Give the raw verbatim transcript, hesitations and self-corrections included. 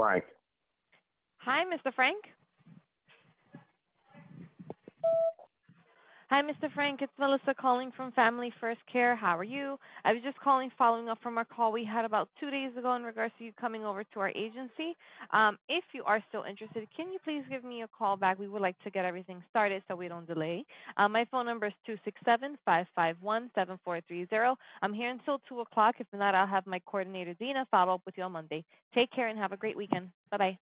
Frank. Hi, Mister Frank. Hi, Mister Frank. It's Melissa calling from Family First Care. How are you? I was just calling following up from our call we had about two days ago in regards to you coming over to our agency. Um, if you are still interested, can you please give me a call back? We would like to get everything started so we don't delay. Uh, my phone number is two six seven, five five one, seven four three zero. I'm here until two o'clock. If not, I'll have my coordinator, Dina, follow up with you on Monday. Take care and have a great weekend. Bye-bye.